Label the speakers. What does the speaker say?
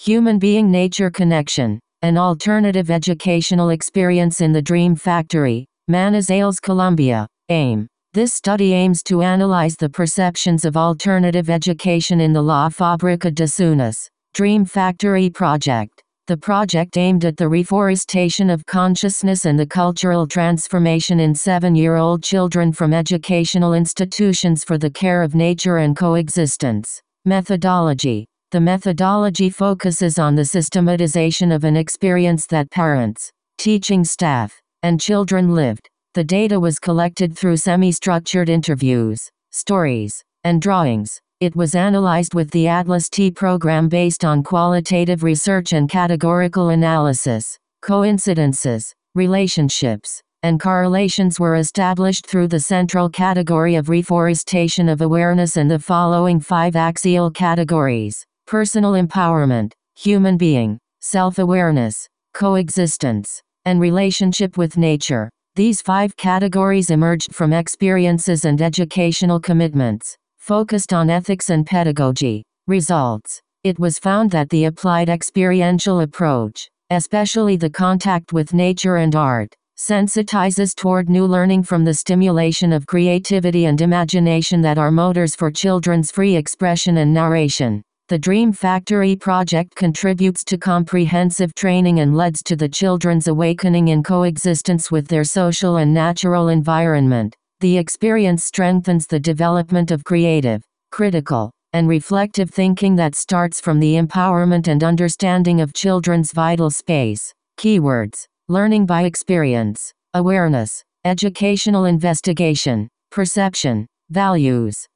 Speaker 1: Human Being-Nature Connection, an alternative educational experience in the Dream Factory, Manizales, Colombia. Aim. This study aims to analyze the perceptions of alternative education in the La Fábrica de Sueños, Dream Factory project. The project aimed at the reforestation of consciousness and the cultural transformation in 7-year-old children from educational institutions for the care of nature and coexistence. Methodology. The methodology focuses on the systematization of an experience that parents, teaching staff, and children lived. The data was collected through semi-structured interviews, stories, and drawings. It was analyzed with the Atlas T program based on qualitative research and categorical analysis. Coincidences, relationships, and correlations were established through the central category of reforestation of awareness and the following 5 axial categories: personal empowerment, human being, self-awareness, coexistence, and relationship with nature. These 5 categories emerged from experiences and educational commitments, focused on ethics and pedagogy. Results. It was found that the applied experiential approach, especially the contact with nature and art, sensitizes toward new learning from the stimulation of creativity and imagination that are motors for children's free expression and narration. The Dream Factory project contributes to comprehensive training and leads to the children's awakening in coexistence with their social and natural environment. The experience strengthens the development of creative, critical, and reflective thinking that starts from the empowerment and understanding of children's vital space. Keywords: learning by experience, awareness, educational investigation, perception, values.